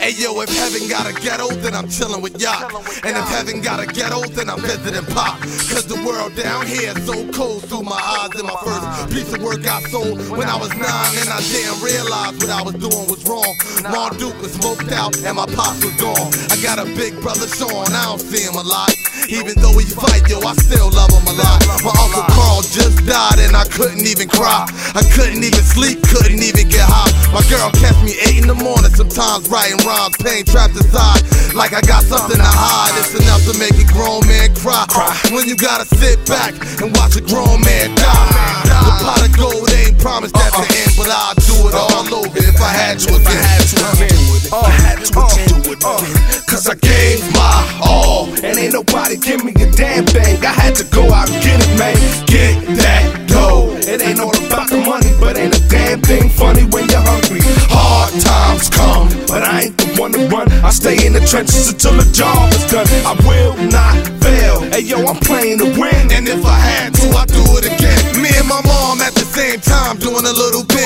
Hey yo, if heaven got a ghetto, then I'm chillin' with Yacht. And if heaven got a ghetto, then I'm visiting Pop. Cause the world down here is so cold through my eyes. And my first piece of work I sold when I was 9, and I didn't realize what I was doing was wrong. Mon Duke was smoked out and my pops was gone. I got a big brother Sean, I don't see him a lot. Even though he fight, yo, I still love him a lot. My Uncle Carl just died and I couldn't even cry. I couldn't even sleep, couldn't even get high. My girl kept me 8 in the morning, sometimes writing rhymes, pain trapped inside, like I got something to hide. It's enough to make a grown man cry. When you gotta sit back and watch a grown man die. The pot of gold ain't promised at the end, but I'll do it all over if I had to again. Cause I gave my all, and ain't nobody give me a damn thing. I had to go out and get it, man. Get that dough. It ain't all about the money, but ain't a damn thing funny when you're hungry. Hard times come, but I ain't the one to run. I stay in the trenches until the job is done. I will not fail. Hey yo, I'm playing to win, and if I had to, I'd do it again. Me and my mom at the same time doing a little bit.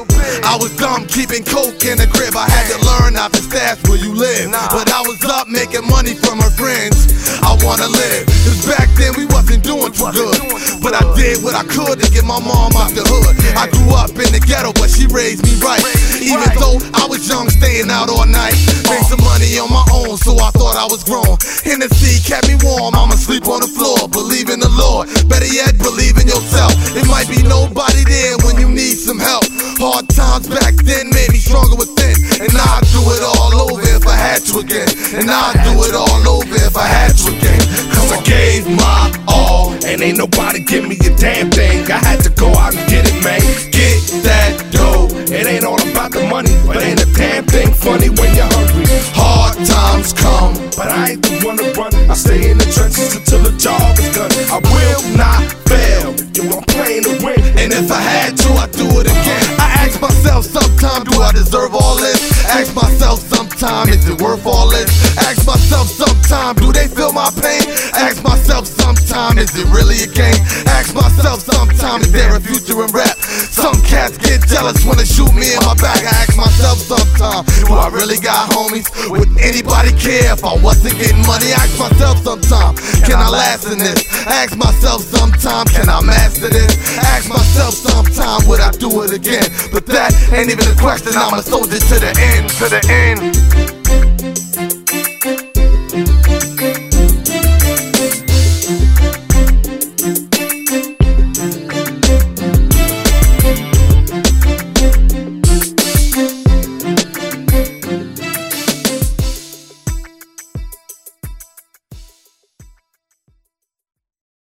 I was dumb keeping coke in the crib. I had to learn not to stash where you live, but I was up making money from her friends. I wanna live, cause back then we wasn't doing too good, but I did what I could to get my mom out the hood. I grew up in the ghetto, but she raised me right. Even though I was young, staying out all night, made some money on my own, so I thought I was grown. Hennessy kept me warm, I'ma sleep on the floor. Believe in the Lord, better yet, believe in yourself. It might be nobody there when you need some help. Hard times back then made me stronger within, and I'd do it all over if I had to again. And I'd do it all over if I had to again. Cause I gave my all, and ain't nobody give me a damn thing. I had to go out and get it, man. Get that dough. It ain't all about the money, but ain't a damn thing funny when you're hungry. Hard times come, but I ain't the one to run. I stay in the trenches until the job is done. I will not fail. You I'm playing to win, and if I had to, I'd do it again. I ask myself sometimes, do I deserve all this? Ask myself sometimes, is it worth all this? Ask myself sometimes, do they feel my pain? Ask myself sometimes, is it really a game? Ask myself sometimes, is there a future in rap? Some cats get jealous when they shoot me in my back. I ask myself sometimes, do I really got homies? Would anybody care if I wasn't getting money? Ask myself sometimes, can I last in this? Ask myself sometimes, can I master this? Ask myself sometimes, would I do it again? But that ain't even a question, I'm a soldier to the end, to the end.